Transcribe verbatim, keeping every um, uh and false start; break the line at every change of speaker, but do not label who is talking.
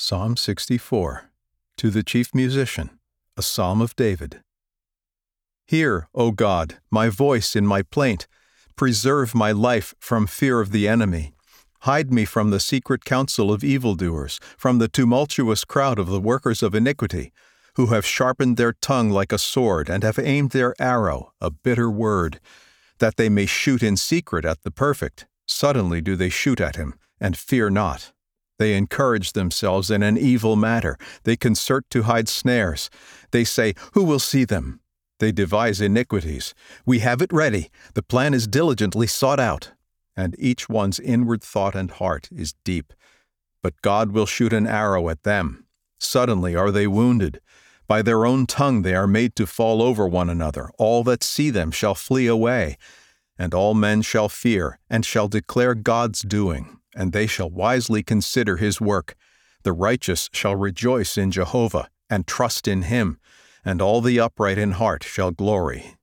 Psalm sixty-four. To the Chief Musician, a Psalm of David. Hear, O God, my voice in my plaint. Preserve my life from fear of the enemy. Hide me from the secret counsel of evildoers, from the tumultuous crowd of the workers of iniquity, who have sharpened their tongue like a sword and have aimed their arrow, a bitter word, that they may shoot in secret at the perfect. Suddenly do they shoot at him, and fear not. They encourage themselves in an evil matter. They concert to hide snares. They say, "Who will see them?" They devise iniquities. "We have it ready. The plan is diligently sought out." And each one's inward thought and heart is deep. But God will shoot an arrow at them. Suddenly are they wounded. By their own tongue they are made to fall over one another. All that see them shall flee away. And all men shall fear, and shall declare God's doing. And they shall wisely consider his work. The righteous shall rejoice in Jehovah, and trust in him, and all the upright in heart shall glory.